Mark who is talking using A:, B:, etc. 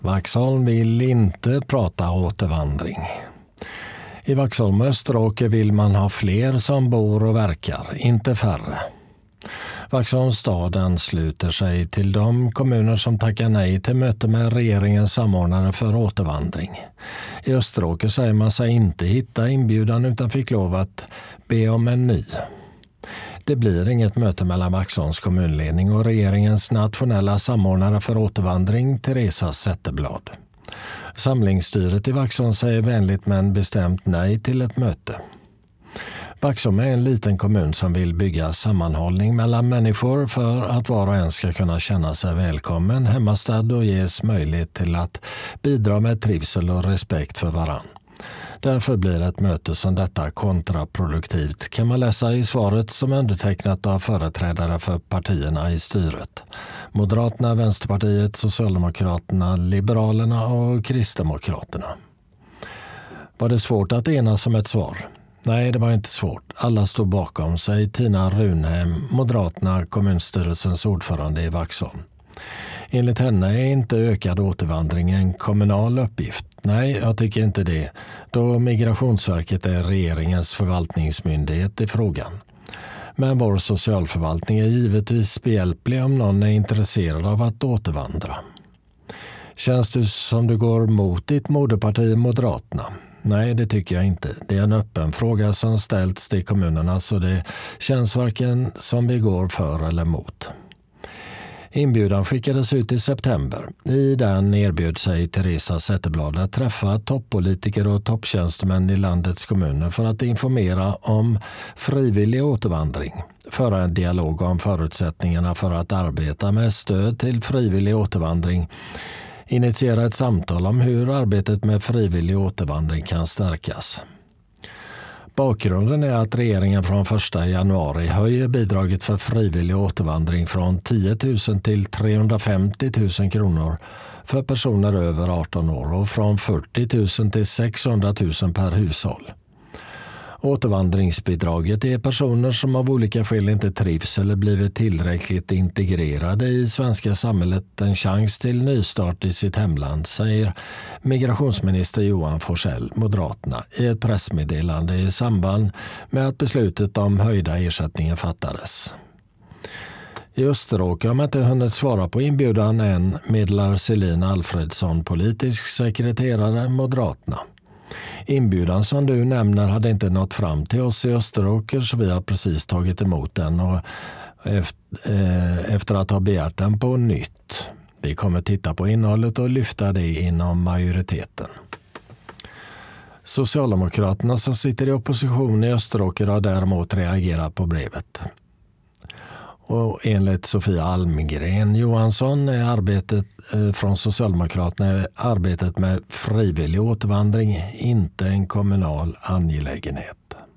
A: Vaxholm vill inte prata återvandring. I Vaxholm och Österåker vill man ha fler som bor och verkar, inte färre. Vaxholms stad ansluter sig till de kommuner som tackar nej till möte med regeringens samordnare för återvandring. I Österåker säger man sig inte hitta inbjudan utan fick lov att be om en ny. Det blir inget möte mellan Vaxholms kommunledning och regeringens nationella samordnare för återvandring, Teresa Zetterblad. Samlingsstyret i Vaxholm säger vänligt men bestämt nej till ett möte. Vaxholm är en liten kommun som vill bygga sammanhållning mellan människor för att var och en ska kunna känna sig välkommen, hemmastad och ges möjlighet till att bidra med trivsel och respekt för varann. Därför blir ett möte som detta kontraproduktivt, kan man läsa i svaret som är undertecknat av företrädare för partierna i styret. Moderaterna, Vänsterpartiet, Socialdemokraterna, Liberalerna och Kristdemokraterna. Var det svårt att enas om ett svar? Nej, det var inte svårt. Alla stod bakom sig. Tina Runhem, Moderaterna, kommunstyrelsens ordförande i Vaxholm. Enligt henne är inte ökad återvandring en kommunal uppgift. Nej, jag tycker inte det, då Migrationsverket är regeringens förvaltningsmyndighet i frågan. Men vår socialförvaltning är givetvis behjälplig om någon är intresserad av att återvandra. Känns det som du går mot ditt moderparti Moderaterna? Nej, det tycker jag inte. Det är en öppen fråga som ställts till kommunerna så det känns varken som vi går för eller mot. Inbjudan skickades ut i september. I den erbjöd sig Teresa Zetterblad att träffa toppolitiker och topptjänstemän i landets kommuner för att informera om frivillig återvandring, föra en dialog om förutsättningarna för att arbeta med stöd till frivillig återvandring, initiera ett samtal om hur arbetet med frivillig återvandring kan stärkas. Bakgrunden är att regeringen från 1 januari höjer bidraget för frivillig återvandring från 10 000 till 350 000 kronor för personer över 18 år och från 40 000 till 600 000 per hushåll. Återvandringsbidraget är personer som av olika skäl inte trivs eller blivit tillräckligt integrerade i svenska samhället en chans till nystart i sitt hemland, säger migrationsminister Johan Forssell, Moderaterna, i ett pressmeddelande i samband med att beslutet om höjda ersättningen fattades. I Österåker har man inte hunnit svara på inbjudan än, meddelar Selin Alfredsson, politisk sekreterare, Moderaterna. Inbjudan som du nämner hade inte nått fram till oss i Österåker så vi har precis tagit emot den och efter att ha begärt den på nytt. Vi kommer titta på innehållet och lyfta det inom majoriteten. Socialdemokraterna som sitter i opposition i Österåker har däremot reagerat på brevet. Och enligt Sofia Almgren Johansson är arbetet från Socialdemokraterna arbetet med frivillig återvandring inte en kommunal angelägenhet.